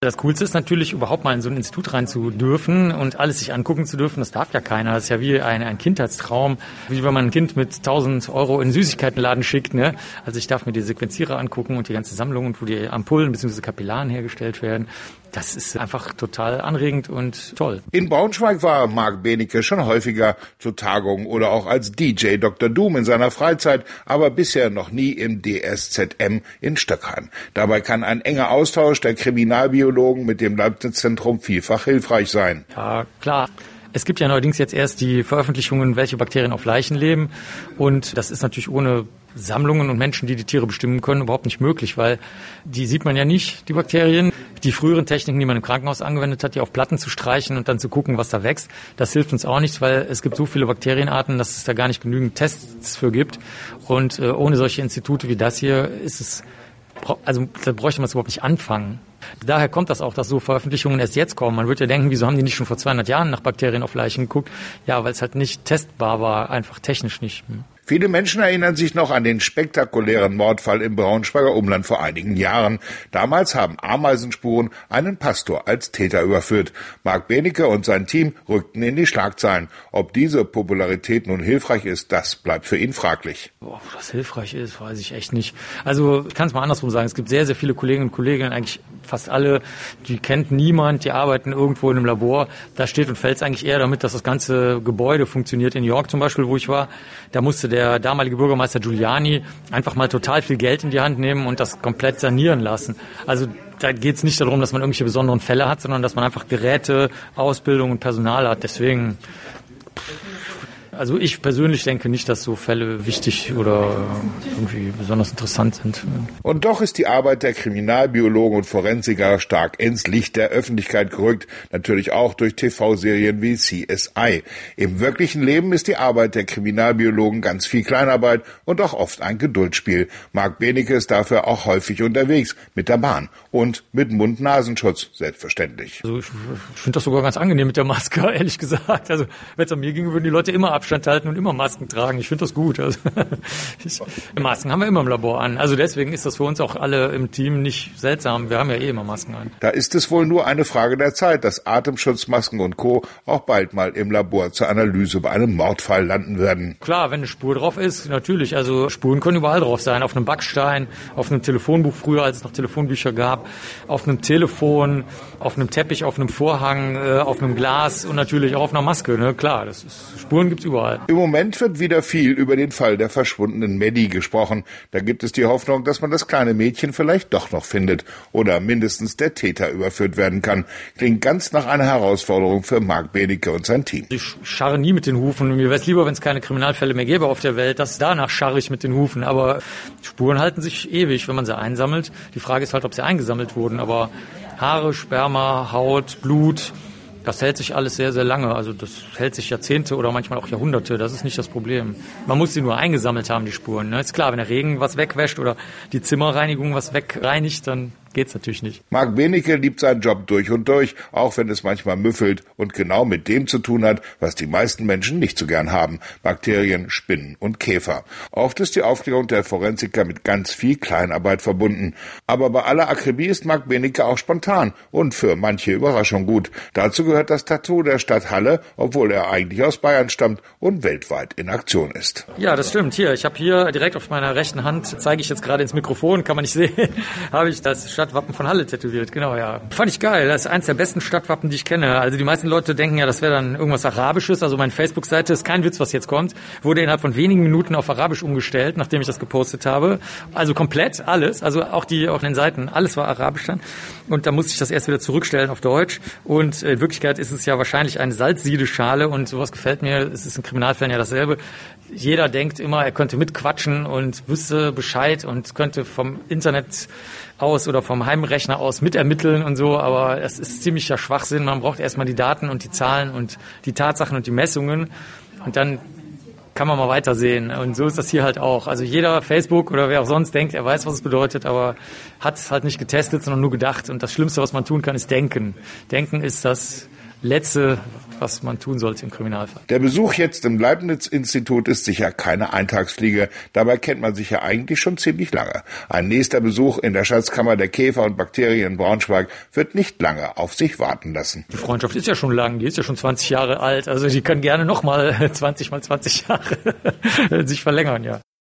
Das Coolste ist natürlich, überhaupt mal in so ein Institut rein zu dürfen und alles sich angucken zu dürfen. Das darf ja keiner. Das ist ja wie ein Kindheitstraum, wie wenn man ein Kind mit 1.000 € in den Süßigkeitenladen schickt. Ne? Also ich darf mir die Sequenzierer angucken und die ganze Sammlung, wo die Ampullen bzw. Kapillaren hergestellt werden. Das ist einfach total anregend und toll. In Braunschweig war Marc Benecke schon häufiger zu Tagungen oder auch als DJ Dr. Doom in seiner Freizeit, aber bisher noch nie im DSZM in Stöckheim. Dabei kann ein enger Austausch der Kriminalbiologen mit dem Leibniz-Zentrum vielfach hilfreich sein. Ja, klar. Es gibt ja neuerdings jetzt erst die Veröffentlichungen, welche Bakterien auf Leichen leben. Und das ist natürlich ohne Sammlungen und Menschen, die die Tiere bestimmen können, überhaupt nicht möglich, weil die sieht man ja nicht, die Bakterien. Die früheren Techniken, die man im Krankenhaus angewendet hat, die auf Platten zu streichen und dann zu gucken, was da wächst, das hilft uns auch nichts, weil es gibt so viele Bakterienarten, dass es da gar nicht genügend Tests für gibt. Und ohne solche Institute wie das hier da bräuchte man es überhaupt nicht anfangen. Daher kommt das auch, dass so Veröffentlichungen erst jetzt kommen. Man würde ja denken, wieso haben die nicht schon vor 200 Jahren nach Bakterien auf Leichen geguckt? Ja, weil es halt nicht testbar war, einfach technisch nicht. Viele Menschen erinnern sich noch an den spektakulären Mordfall im Braunschweiger Umland vor einigen Jahren. Damals haben Ameisenspuren einen Pastor als Täter überführt. Marc Benecke und sein Team rückten in die Schlagzeilen. Ob diese Popularität nun hilfreich ist, das bleibt für ihn fraglich. Ob das hilfreich ist, weiß ich echt nicht. Also ich kann es mal andersrum sagen. Es gibt sehr, sehr viele Kolleginnen und Kollegen, eigentlich fast alle, die kennt niemand, die arbeiten irgendwo in einem Labor. Da steht und fällt es eigentlich eher damit, dass das ganze Gebäude funktioniert. In New York zum Beispiel, wo ich war, da musste der damalige Bürgermeister Giuliani einfach mal total viel Geld in die Hand nehmen und das komplett sanieren lassen. Also da geht es nicht darum, dass man irgendwelche besonderen Fälle hat, sondern dass man einfach Geräte, Ausbildung und Personal hat. Deswegen, also ich persönlich denke nicht, dass so Fälle wichtig oder irgendwie besonders interessant sind. Und doch ist die Arbeit der Kriminalbiologen und Forensiker stark ins Licht der Öffentlichkeit gerückt, natürlich auch durch TV-Serien wie CSI. Im wirklichen Leben ist die Arbeit der Kriminalbiologen ganz viel Kleinarbeit und auch oft ein Geduldsspiel. Marc Benecke ist dafür auch häufig unterwegs, mit der Bahn und mit Mund-Nasenschutz, selbstverständlich. Also ich finde das sogar ganz angenehm mit der Maske, ehrlich gesagt. Also wenn es an mir ginge, würden die Leute immer Abstand halten und immer Masken tragen. Ich finde das gut. Also, Masken haben wir immer im Labor an. Also deswegen ist das für uns auch alle im Team nicht seltsam. Wir haben ja immer Masken an. Da ist es wohl nur eine Frage der Zeit, dass Atemschutzmasken und Co. auch bald mal im Labor zur Analyse bei einem Mordfall landen werden. Klar, wenn eine Spur drauf ist, natürlich. Also Spuren können überall drauf sein. Auf einem Backstein, auf einem Telefonbuch früher, als es noch Telefonbücher gab, auf einem Telefon, auf einem Teppich, auf einem Vorhang, auf einem Glas und natürlich auch auf einer Maske. Ne? Klar, Spuren gibt's überall. Im Moment wird wieder viel über den Fall der verschwundenen Maddie gesprochen. Da gibt es die Hoffnung, dass man das kleine Mädchen vielleicht doch noch findet oder mindestens der Täter überführt werden kann. Klingt ganz nach einer Herausforderung für Marc Benecke und sein Team. Ich scharre nie mit den Hufen. Mir wäre es lieber, wenn es keine Kriminalfälle mehr gäbe auf der Welt. Danach scharre ich mit den Hufen. Aber Spuren halten sich ewig, wenn man sie einsammelt. Die Frage ist halt, ob sie eingesammelt wurden. Aber Haare, Sperma, Haut, Blut, das hält sich alles sehr, sehr lange. Also das hält sich Jahrzehnte oder manchmal auch Jahrhunderte. Das ist nicht das Problem. Man muss sie nur eingesammelt haben, die Spuren. Ne? Ist klar, wenn der Regen was wegwäscht oder die Zimmerreinigung was wegreinigt, dann geht's natürlich nicht. Marc Benecke liebt seinen Job durch und durch, auch wenn es manchmal müffelt und genau mit dem zu tun hat, was die meisten Menschen nicht so gern haben: Bakterien, Spinnen und Käfer. Oft ist die Aufklärung der Forensiker mit ganz viel Kleinarbeit verbunden. Aber bei aller Akribie ist Marc Benecke auch spontan und für manche Überraschung gut. Dazu gehört das Tattoo der Stadt Halle, obwohl er eigentlich aus Bayern stammt und weltweit in Aktion ist. Ja, das stimmt. Ich habe hier direkt auf meiner rechten Hand, zeige ich jetzt gerade ins Mikrofon, kann man nicht sehen, habe ich das Stadtwappen von Halle tätowiert, genau, ja. Fand ich geil, das ist eins der besten Stadtwappen, die ich kenne. Also die meisten Leute denken ja, das wäre dann irgendwas Arabisches, also meine Facebook-Seite ist kein Witz, was jetzt kommt, wurde innerhalb von wenigen Minuten auf Arabisch umgestellt, nachdem ich das gepostet habe. Also komplett alles, also auch in den Seiten, alles war Arabisch dann. Und da musste ich das erst wieder zurückstellen auf Deutsch. Und in Wirklichkeit ist es ja wahrscheinlich eine Salzsiedeschale und sowas gefällt mir, es ist in Kriminalfällen ja dasselbe. Jeder denkt immer, er könnte mitquatschen und wüsste Bescheid und könnte vom Internet aus oder vom Heimrechner aus mitermitteln und so, aber es ist ziemlicher Schwachsinn. Man braucht erstmal die Daten und die Zahlen und die Tatsachen und die Messungen und dann kann man mal weitersehen. Und so ist das hier halt auch. Also jeder, Facebook oder wer auch sonst denkt, er weiß, was es bedeutet, aber hat es halt nicht getestet, sondern nur gedacht. Und das Schlimmste, was man tun kann, ist denken. Denken ist das Letzte, was man tun sollte im Kriminalfall. Der Besuch jetzt im Leibniz-Institut ist sicher keine Eintagsfliege. Dabei kennt man sich ja eigentlich schon ziemlich lange. Ein nächster Besuch in der Schatzkammer der Käfer und Bakterien in Braunschweig wird nicht lange auf sich warten lassen. Die Freundschaft ist ja schon lang, die ist ja schon 20 Jahre alt. Also die kann gerne nochmal 20 mal 20 Jahre sich verlängern, ja.